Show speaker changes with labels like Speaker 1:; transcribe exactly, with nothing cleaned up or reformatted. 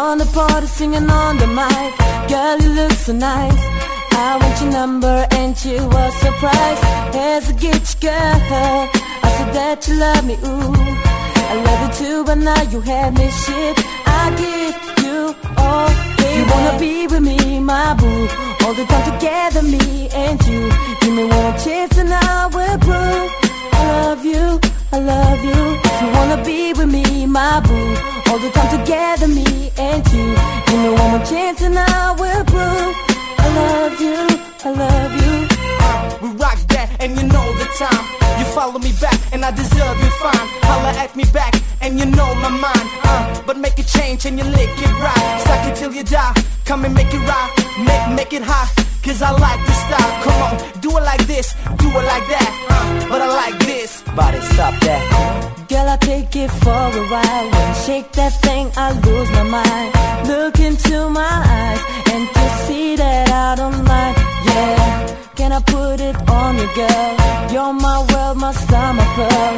Speaker 1: on the party singing on the mic. Girl, you look so nice. I want your number and you were surprised. As a get you, girl, I said that you love me, ooh. I love you too, but now you have me shit. I give you all, baby. You wanna be with me, my boo. All the time together, me and you. Give me one chance and I will prove I love you, I love you. You wanna be with me, my boo. All the time together, me and you. Give me one more chance and I will prove I love you, I love you.
Speaker 2: uh, We rock that and you know the time. You follow me back and I deserve you fine. Holla at me back and you know my mind. uh, But make it change and you lick it right. Suck it till you die, come and make it right. Make, make it hot, cause I like this style. Come on, do it like this, do it like that, uh, but I like this. Body, stop that.
Speaker 1: Girl, I take it for a ride. When you shake that thing, I lose my mind. Look into my eyes and to see that I don't lie. Yeah, can I put it on you, girl? You're my world, my star, my pearl.